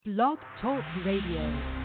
Blog Talk Radio.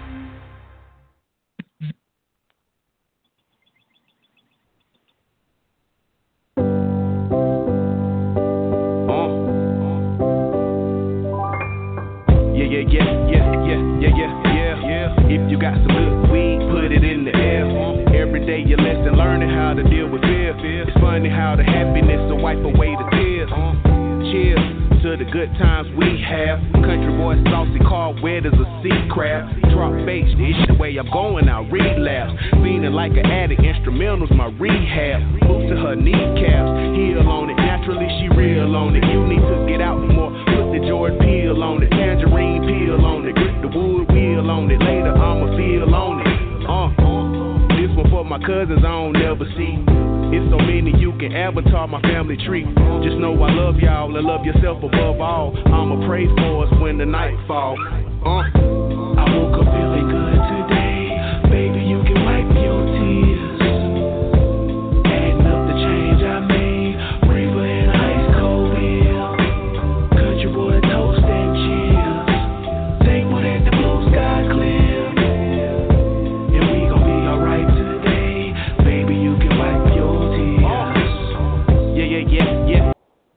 If you got some good weed, put it in the air. Every day you lesson, learning how to deal with fear. It's funny how the happiness will wipe away the tears. Cheers to the good times we have. Country boy saucy, car wet as a sea crab. Drop bass, this the way I'm going, I'll relapse. Feeling like an addict, instrumentals my rehab. Move to her kneecaps, heel on it. Naturally she real on it. You need to get out more. Put the Jordan peel on it. Tangerine peel on it. Grip the wood wheel on it. Later I'ma feel on it. This one for my cousins I don't never see. It's so many you can avatar my family tree. Just know I love y'all and love yourself above all. I'ma pray for us when the night falls. I woke up feeling good today. Baby, you can wipe your tears. Adding up the change I made. Reaper and ice cold beer. Country boy toast and cheers. Thankful that the blue sky clear. And we gon' be alright today. Baby, you can wipe your tears. Yeah.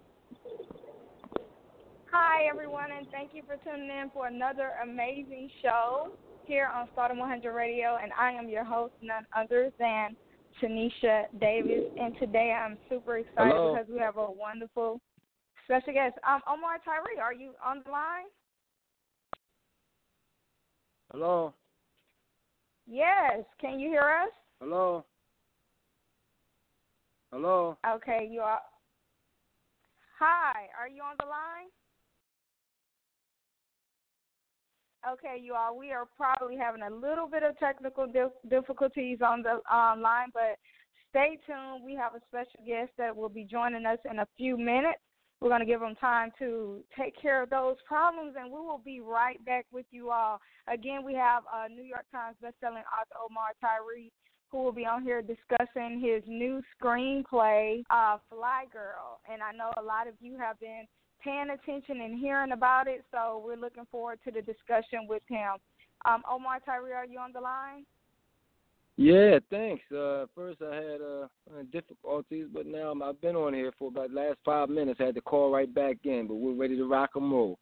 Hi, everyone, and thank you for tuning in for another amazing show here on Stardom 100 Radio, and I am your host, none other than Tanisha Davis, and today I'm super excited because we have a wonderful special guest. Omar Tyree, are you on the line? Hello? Yes. Can you hear us? Hello? Hello? Okay, you are. Hi, are you on the line? Okay, you all, we are probably having a little bit of technical difficulties on the line, but stay tuned. We have a special guest that will be joining us in a few minutes. We're going to give them time to take care of those problems, and we will be right back with you all. Again, we have New York Times bestselling author Omar Tyree, who will be on here discussing his new screenplay, Fly Girl. And I know a lot of you have been paying attention and hearing about it, so we're looking forward to the discussion with him. Omar Tyree, are you on the line? Yeah, thanks. First I had difficulties, but now I've been on here for about the last 5 minutes. I had to call right back in, but we're ready to rock and roll.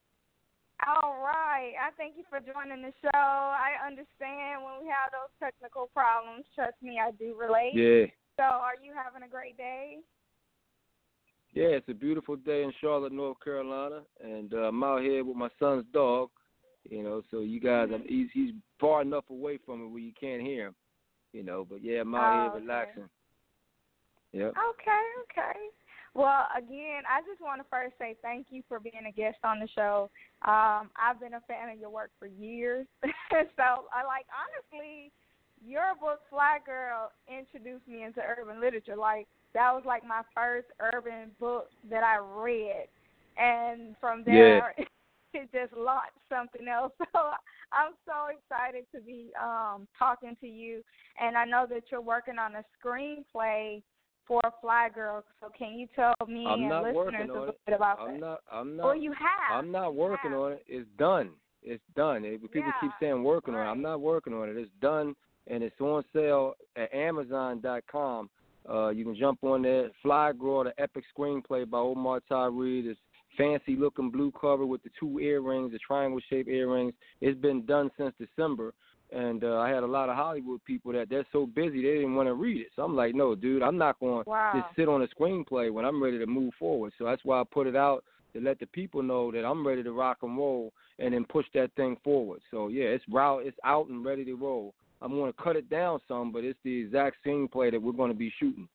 All right. I thank you for joining the show. I understand when we have those technical problems. Trust me, I do relate. Yeah. So are you having a great day? Yeah, it's a beautiful day in Charlotte, North Carolina, and I'm out here with my son's dog, so you guys, he's far enough away from me where you can't hear him, but yeah, I'm out here relaxing. Yep. Okay. Well, again, I just want to first say thank you for being a guest on the show. I've been a fan of your work for years, so honestly, your book, Fly Girl, introduced me into urban literature. That was my first urban book that I read. And from there, it just launched something else. So I'm so excited to be talking to you. And I know that you're working on a screenplay for Fly Girl. So can you tell me and listeners a little bit about that? Well, you have. I'm not working on it. It's done. People keep saying working on it. I'm not working on it. It's done, and it's on sale at Amazon.com. You can jump on there. Fly Girl, the epic screenplay by Omar Tyree. This fancy-looking blue cover with the 2 earrings, the triangle-shaped earrings. It's been done since December, and I had a lot of Hollywood people that they're so busy they didn't want to read it. So I'm like, no, dude, I'm not going to just sit on a screenplay when I'm ready to move forward. So that's why I put it out to let the people know that I'm ready to rock and roll and then push that thing forward. So, yeah, it's out and ready to roll. I'm going to cut it down some, but it's the exact screenplay that we're going to be shooting.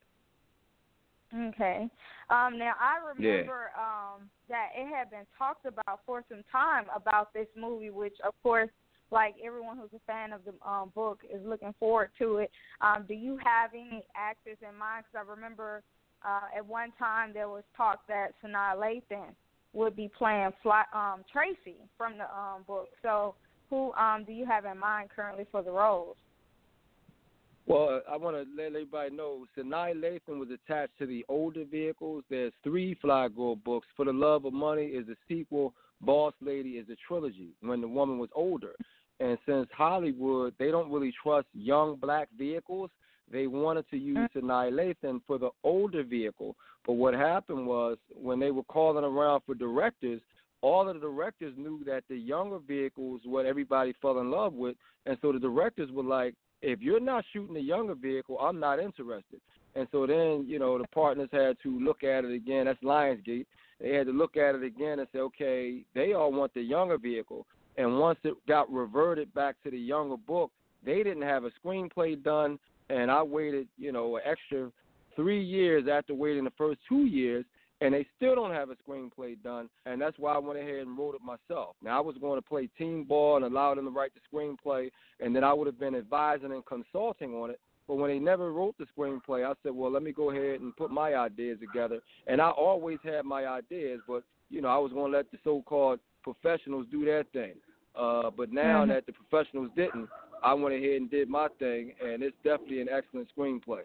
Okay. Now, I remember that it had been talked about for some time about this movie, which, of course, everyone who's a fan of the book is looking forward to it. Do you have any actors in mind? Because I remember at one time there was talk that Sanaa Lathan would be playing Tracy from the book. So who do you have in mind currently for the roles? Well, I want to let everybody know Sanaa Lathan was attached to the older vehicles. There's 3 Fly Girl books. For the Love of Money is a sequel Boss Lady is a trilogy when the woman was older. And since Hollywood, they don't really trust young black vehicles, they wanted to use Sanaa Lathan for the older vehicle. But what happened was when they were calling around for directors, all of the directors knew that the younger vehicle was what everybody fell in love with. And so the directors were like, if you're not shooting the younger vehicle, I'm not interested. And so then, the partners had to look at it again. That's Lionsgate. They had to look at it again and say, okay, they all want the younger vehicle. And once it got reverted back to the younger book, they didn't have a screenplay done. And I waited, an extra 3 years after waiting the first 2 years, and they still don't have a screenplay done. And that's why I went ahead and wrote it myself. Now, I was going to play team ball and allow them to write the screenplay, and then I would have been advising and consulting on it. But when they never wrote the screenplay, I said, well, let me go ahead and put my ideas together. And I always had my ideas, but, I was going to let the so-called professionals do their thing. But now that the professionals didn't, I went ahead and did my thing, and it's definitely an excellent screenplay.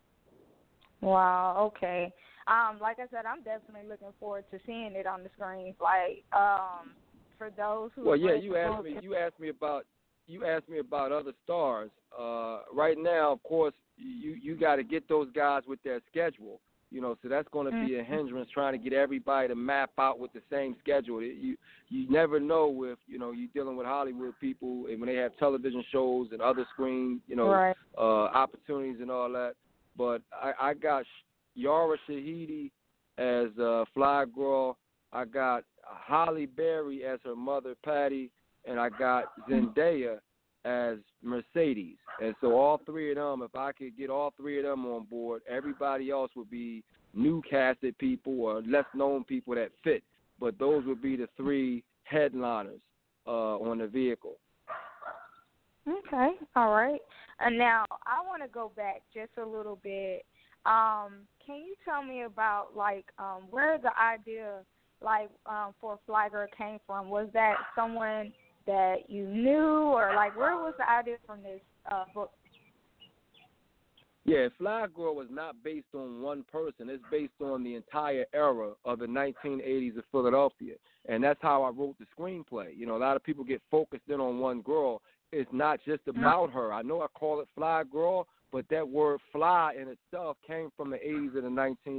Wow, okay. Like I said, I'm definitely looking forward to seeing it on the screen. Like, for those who you asked me about other stars. Right now, of course, you got to get those guys with their schedule. So that's going to be a hindrance trying to get everybody to map out with the same schedule. You never know if, you're dealing with Hollywood people and when they have television shows and other screen, opportunities and all that. But I got Yara Shahidi as Fly Girl. I got Holly Berry as her mother, Patty. And I got Zendaya as Mercedes. And so all three of them, if I could get all three of them on board, everybody else would be new casted people or less known people that fit. But those would be the three headliners on the vehicle. Okay, all right. And now I want to go back just a little bit. Can you tell me about, where the idea, for Fly Girl came from? Was that someone that you knew, or where was the idea from this book? Yeah, Fly Girl was not based on one person. It's based on the entire era of the 1980s of Philadelphia, and that's how I wrote the screenplay. A lot of people get focused in on one girl. It's not just about her. I know I call it Fly Girl, but that word "fly" in itself came from the 80s and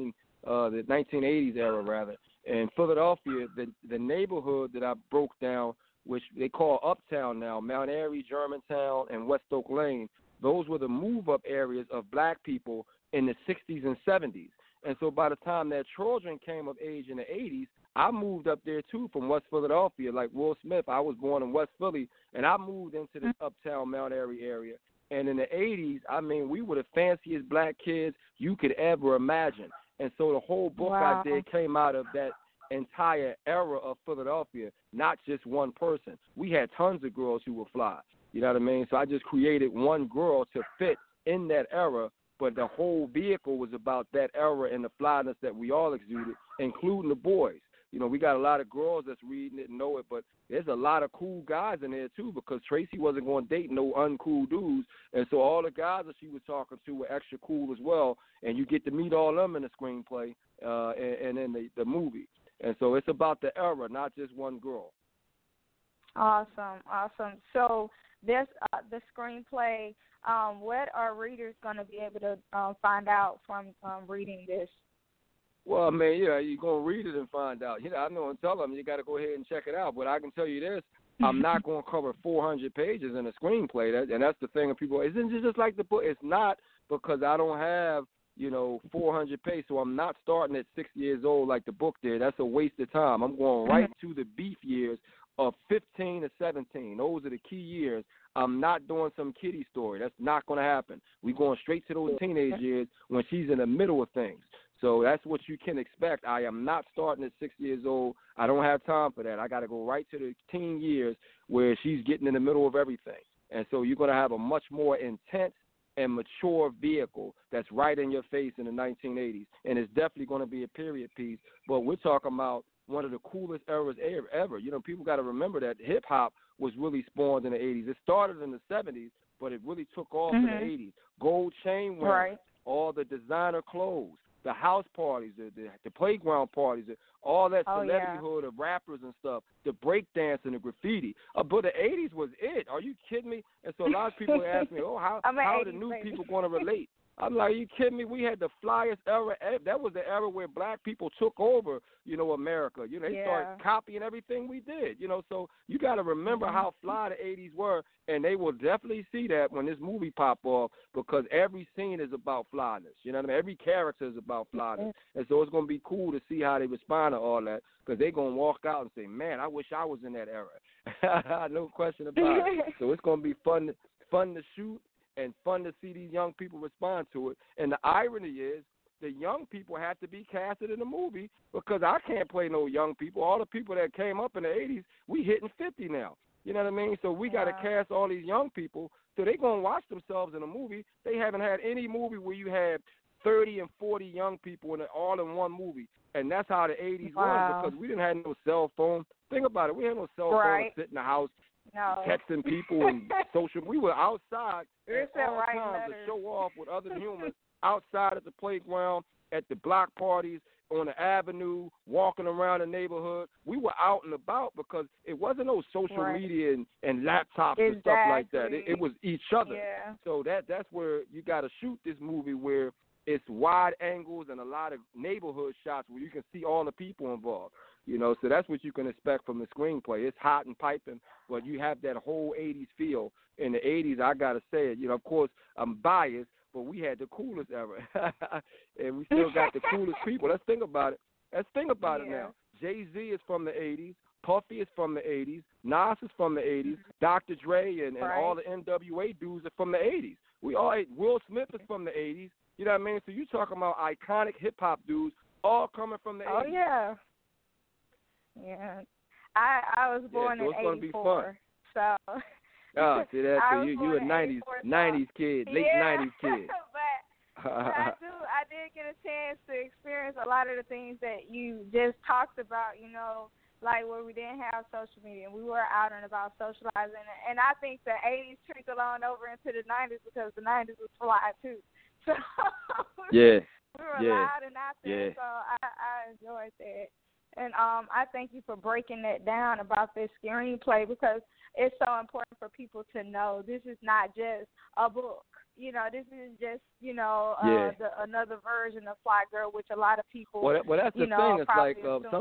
the 1980s era, rather. In Philadelphia, the neighborhood that I broke down, which they call Uptown now, Mount Airy, Germantown, and West Oak Lane, those were the move-up areas of black people in the 60s and 70s. And so by the time their children came of age in the 80s, I moved up there, too, from West Philadelphia. Like Will Smith, I was born in West Philly, and I moved into the Uptown, Mount Airy area. And in the 80s, we were the fanciest black kids you could ever imagine. And so the whole book I did came out of that entire era of Philadelphia, not just one person. We had tons of girls who were fly. You know what I mean? So I just created one girl to fit in that era, but the whole vehicle was about that era and the flyness that we all exuded, including the boys. We got a lot of girls that's reading it and know it, but there's a lot of cool guys in there, too, because Tracy wasn't going to date no uncool dudes. And so all the guys that she was talking to were extra cool as well, and you get to meet all of them in the screenplay and in the movie. And so it's about the era, not just one girl. Awesome. So this the screenplay, what are readers going to be able to find out from reading this? Well, man, you're going to read it and find out. I'm not going to tell them you got to go ahead and check it out. But I can tell you this, I'm not going to cover 400 pages in a screenplay. And that's the thing of people. Isn't it just like the book? It's not, because I don't have, 400 pages. So I'm not starting at 6 years old like the book did. That's a waste of time. I'm going right to the beef years of 15 to 17. Those are the key years. I'm not doing some kiddie story. That's not going to happen. We're going straight to those teenage years when she's in the middle of things. So that's what you can expect. I am not starting at 6 years old. I don't have time for that. I got to go right to the teen years where she's getting in the middle of everything. And so you're going to have a much more intense and mature vehicle that's right in your face in the 1980s. And it's definitely going to be a period piece. But we're talking about one of the coolest eras ever. People got to remember that hip-hop was really spawned in the 80s. It started in the 70s, but it really took off in the 80s. Gold chain wearing, all the designer clothes, the house parties, the playground parties, all that celebrityhood of rappers and stuff, the break dance and the graffiti. But the 80s was it. Are you kidding me? And so a lot of people ask me, how are the new people going to relate? I'm like, are you kidding me? We had the flyest era. That was the era where black people took over, America. They started copying everything we did, So you got to remember how fly the 80s were, and they will definitely see that when this movie pop off because every scene is about flyness. You know what I mean? Every character is about flyness. And so it's going to be cool to see how they respond to all that because they're going to walk out and say, man, I wish I was in that era. No question about it. So it's going to be fun to shoot. And fun to see these young people respond to it. And the irony is the young people have to be casted in the movie because I can't play no young people. All the people that came up in the 80s, we hitting 50 now. You know what I mean? So we got to cast all these young people so they're going to watch themselves in a movie. They haven't had any movie where you have 30 and 40 young people all in one movie. And that's how the 80s was because we didn't have no cell phone. Think about it. We had no cell phone to sit in the house. No. Texting people and social. We were outside at all times to show off with other humans outside at the playground, at the block parties, on the avenue, walking around the neighborhood. We were out and about because it wasn't no social media and laptops and stuff like that. It was each other. Yeah. So that's where you got to shoot this movie where it's wide angles and a lot of neighborhood shots where you can see all the people involved. So that's what you can expect from the screenplay. It's hot and piping, but you have that whole 80s feel. In the 80s, I got to say it. Of course, I'm biased, but we had the coolest era. And we still got the coolest people. Let's think about it. It now. Jay-Z is from the 80s. Puffy is from the 80s. Nas is from the 80s. Dr. Dre and all the NWA dudes are from the 80s. Will Smith is from the 80s. You know what I mean? So you talking about iconic hip-hop dudes all coming from the 80s. Oh, yeah. Yeah, I was born in '84, be fun. so. Oh, see that? So you a '90s kid, late '90s kid. but I did get a chance to experience a lot of the things that you just talked about. Like where we didn't have social media, and we were out and about socializing. And I think the '80s trickled on over into the '90s because the '90s was fly too. So we were loud and out there. So I enjoyed that. And I thank you for breaking that down about this screenplay because it's so important for people to know this is not just a book. This is just, another version of Fly Girl, which a lot of people, well, that's the thing. It's like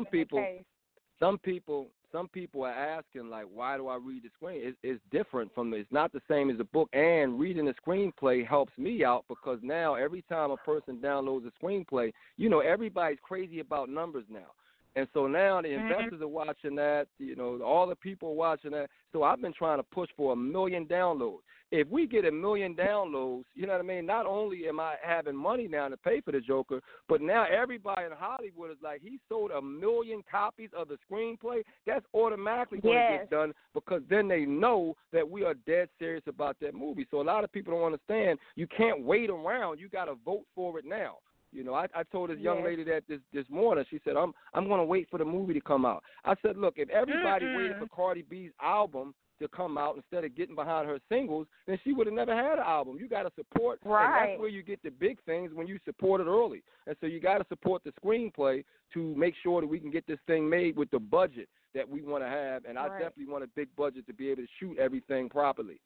some people are asking, like, why do I read the screen? It's different it's not the same as a book. And reading the screenplay helps me out because now every time a person downloads a screenplay, everybody's crazy about numbers now. And so now the investors are watching that, all the people are watching that. So I've been trying to push for 1 million downloads. If we get 1 million downloads, you know what I mean, not only am I having money now to pay for the Joker, but now everybody in Hollywood is like, he sold 1 million copies of the screenplay. That's automatically going to get done because then they know that we are dead serious about that movie. So a lot of people don't understand. You can't wait around. You got to vote for it now. I told this young lady that this morning. She said, I'm going to wait for the movie to come out. I said, look, if everybody waited for Cardi B's album to come out instead of getting behind her singles, then she would have never had an album. You got to support, and that's where you get the big things when you support it early. And so you got to support the screenplay to make sure that we can get this thing made with the budget that we want to have. And I definitely want a big budget to be able to shoot everything properly.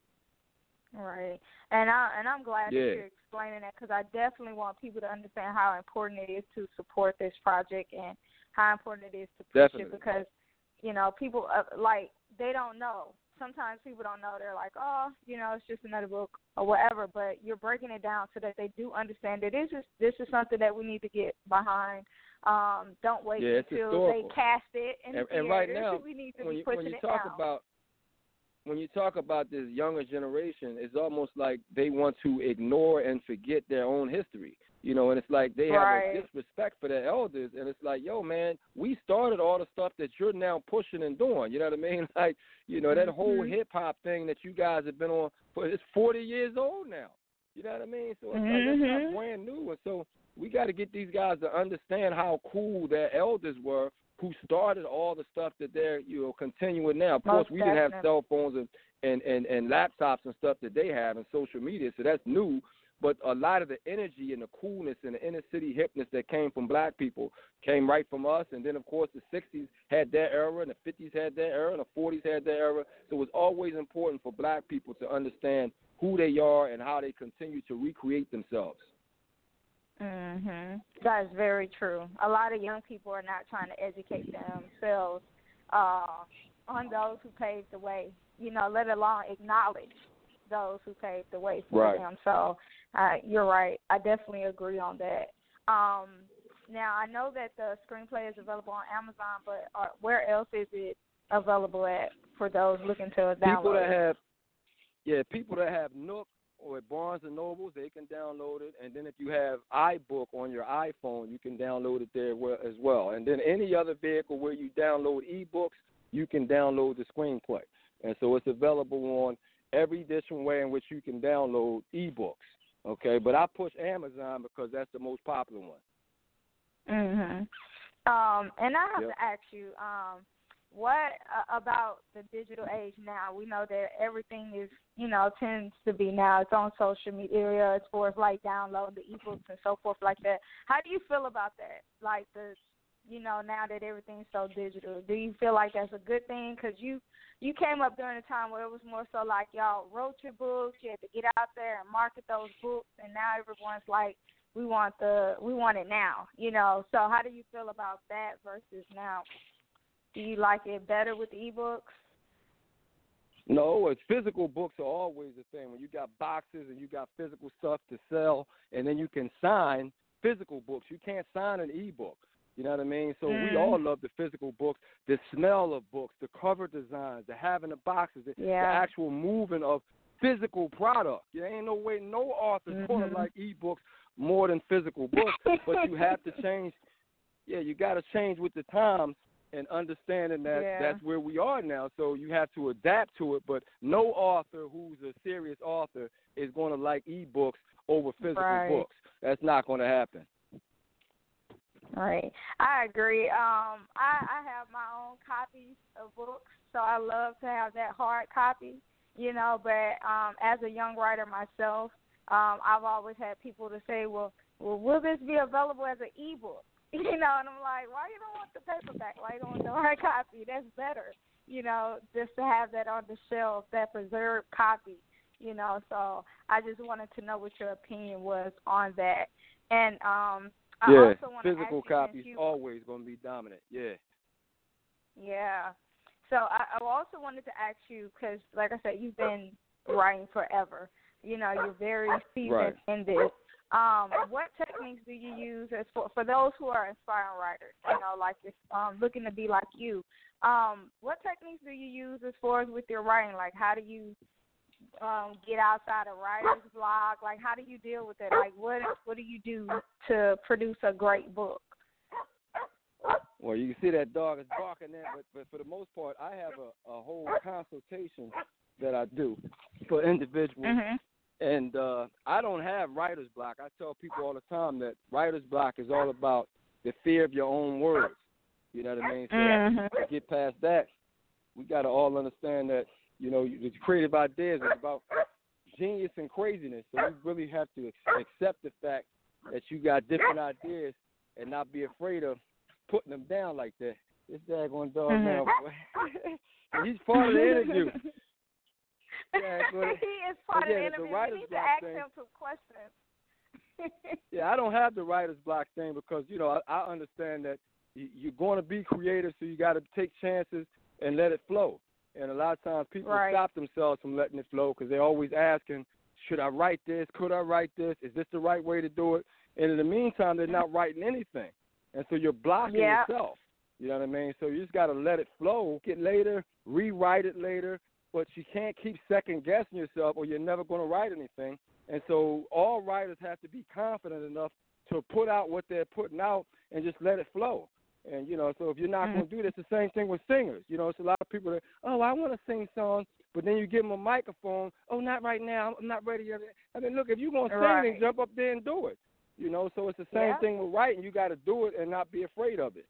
Right, and I'm glad that you're explaining that because I definitely want people to understand how important it is to support this project and how important it is to push it because, people they don't know. Sometimes people don't know. They're like, oh, it's just another book or whatever. But you're breaking it down so that they do understand that this is something that we need to get behind. Don't wait until they cast it in the theaters. Right now, we need to be pushing it now. When you talk about this younger generation, it's almost like they want to ignore and forget their own history, and it's like they have a disrespect for their elders, and it's like, yo, man, we started all the stuff that you're now pushing and doing, you know what I mean? Like, that whole hip-hop thing that you guys have been on, it's 40 years old now, you know what I mean? So it's like, that's not brand new, and so we got to get these guys to understand how cool their elders were who started all the stuff that they're continuing now. Of course, we didn't have cell phones and laptops and stuff that they have and social media, so that's new. but a lot of the energy and the coolness and the inner city hipness that came from black people came right from us. And then, of course, the 60s had their era, and the 50s had their era, and the 40s had their era. So it's always important for black people to understand who they are and how they continue to recreate themselves. That is very true. A lot of young people are not trying to educate themselves on those who paved the way, let alone acknowledge those who paved the way for them. So you're right. I definitely agree on that. Now, I know that the screenplay is available on Amazon, but where else is it available at for those looking to download People that have Nook or at Barnes & Nobles, they can download it. And then if you have iBook on your iPhone, you can download it there as well. And then any other vehicle where you download ebooks, you can download the screenplay. And so it's available on every different way in which you can download ebooks. Okay, but I push Amazon because that's the most popular one. And I have to ask you, what about the digital age now? We know that everything is, tends to be now. It's on social media as far as like downloading the ebooks and so forth like that. How do you feel about that? Like now that everything's so digital, do you feel like that's a good thing? Because you came up during a time where it was more so like y'all wrote your books, you had to get out there and market those books, and now everyone's like, we want it now, So how do you feel about that versus now? Do you like it better with the ebooks? No, it's physical books are always a thing. When you got boxes and you got physical stuff to sell, and then you can sign physical books. You can't sign an ebook. You know what I mean? So we all love the physical books, the smell of books, the cover designs, the having the boxes, the actual moving of physical product. There ain't no way no author's going to like ebooks more than physical books, but you have to change. Yeah, you got to change with the times and understanding that that's where we are now. So you have to adapt to it, but no author who's a serious author is going to like ebooks over physical books. That's not going to happen. Right. I agree. I have my own copies of books, so I love to have that hard copy, but as a young writer myself, I've always had people to say, well, will this be available as an ebook? And I'm like, why you don't want the paperback? Why you don't want the hard copy? That's better, just to have that on the shelf, that preserved copy, So I just wanted to know what your opinion was on that. And I also want to physical copies always going to be dominant. Yeah. So I also wanted to ask you, because like I said, you've been writing forever. You're very seasoned in this. What techniques do you use as for those who are aspiring writers, like looking to be like you? What techniques do you use as far as with your writing? Like, how do you get outside of writer's block? Like, how do you deal with it? Like, what do you do to produce a great book? Well, you can see that dog is barking there, but for the most part, I have a whole consultation that I do for individuals. And I don't have writer's block. I tell people all the time that writer's block is all about the fear of your own words. You know what I mean? So to get past that, we got to all understand that, the creative ideas is about genius and craziness. So you really have to accept the fact that you got different ideas and not be afraid of putting them down like that. This daggone dog now, boy. He's part of the interview. Yeah, he is part of the interview. We need to ask him some questions. I don't have the writer's block thing because, I understand that you're going to be creative, so you got to take chances and let it flow. And a lot of times people stop themselves from letting it flow because they're always asking, should I write this? Could I write this? Is this the right way to do it? And in the meantime, they're not writing anything. And so you're blocking yourself. You know what I mean? So you just got to let it flow. Get later, rewrite it later. But you can't keep second-guessing yourself or you're never going to write anything. And so all writers have to be confident enough to put out what they're putting out and just let it flow. And, so if you're not going to do this, the same thing with singers. It's a lot of people that, I want to sing songs, but then you give them a microphone. Oh, not right now. I'm not ready yet. I mean, look, if you're going to sing, then jump up there and do it. So it's the same thing with writing. You got to do it and not be afraid of it,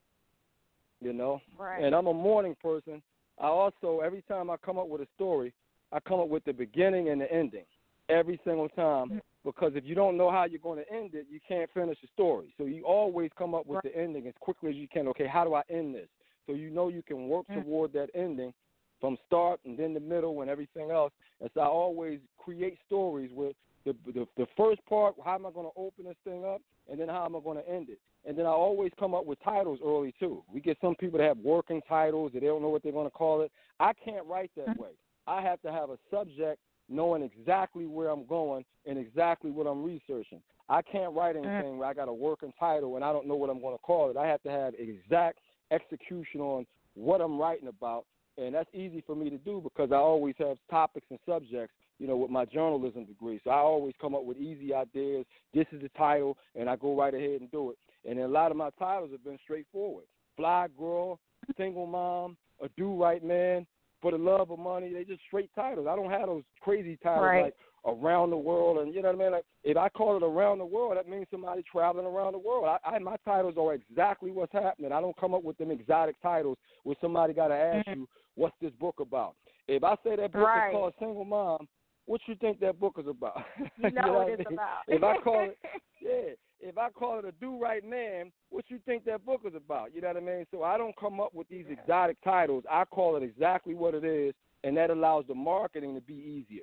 Right. And I'm a morning person. I also, every time I come up with a story, I come up with the beginning and the ending. every single time, because if you don't know how you're going to end it, you can't finish the story. So you always come up with the ending as quickly as you can. Okay, how do I end this? So you know you can work toward that ending from start and then the middle and everything else. And so I always create stories with the first part, how am I going to open this thing up, and then how am I going to end it. And then I always come up with titles early, too. We get some people that have working titles that they don't know what they're going to call it. I can't write that way. I have to have a subject knowing exactly where I'm going and exactly what I'm researching. I can't write anything where I got a working title and I don't know what I'm going to call it. I have to have exact execution on what I'm writing about, and that's easy for me to do because I always have topics and subjects, you know, with my journalism degree. So I always come up with easy ideas. This is the title, and I go right ahead and do it. And then a lot of my titles have been straightforward. Fly Girl, Single Mom, A Do-Right Man, For the Love of Money. They just straight titles. I don't have those crazy titles like Around the World. And you know what I mean? Like, if I call it Around the World, that means somebody traveling around the world. My titles are exactly what's happening. I don't come up with them exotic titles where somebody got to ask you, what's this book about? If I say that book is called Single Mom, what you think that book is about? You know what it's about. If I call it, if I call it A Do-Right Man, what you think that book is about? You know what I mean? So I don't come up with these exotic titles. I call it exactly what it is, and that allows the marketing to be easier.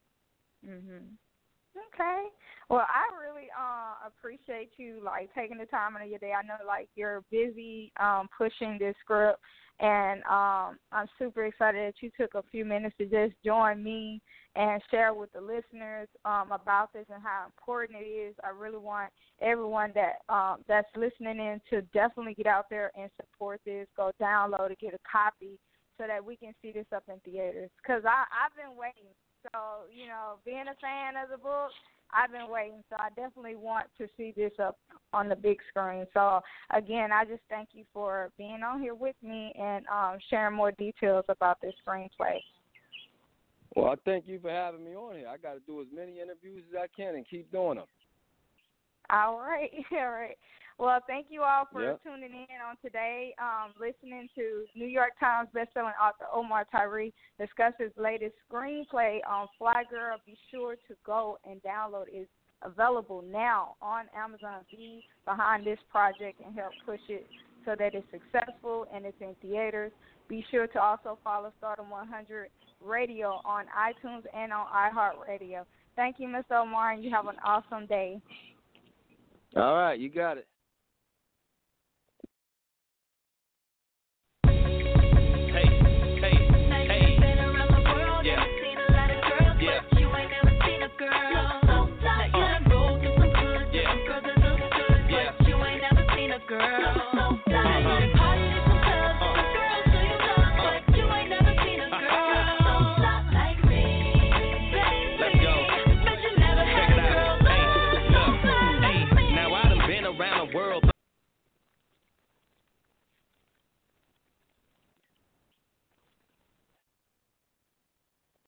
Okay. Well, I really appreciate you, like, taking the time out of your day. I know, like, you're busy pushing this script, and I'm super excited that you took a few minutes to just join me and share with the listeners about this and how important it is. I really want everyone that's listening in to definitely get out there and support this. Go download it, get a copy so that we can see this up in theaters. Because I've been waiting. So, you know, being a fan of the book, I've been waiting. So I definitely want to see this up on the big screen. So, again, I just thank you for being on here with me and sharing more details about this screenplay. Well, I thank you for having me on here. I got to do as many interviews as I can and keep doing them. All right. All right. Well, thank you all for tuning in on today, listening to New York Times bestselling author Omar Tyree discuss his latest screenplay on Fly Girl. Be sure to go and download it. It's available now on Amazon. Be behind this project and help push it so that it's successful and it's in theaters. Be sure to also follow Stardom 100 Radio on iTunes and on iHeartRadio. Thank you, Mr. Omar, and you have an awesome day. All right, you got it.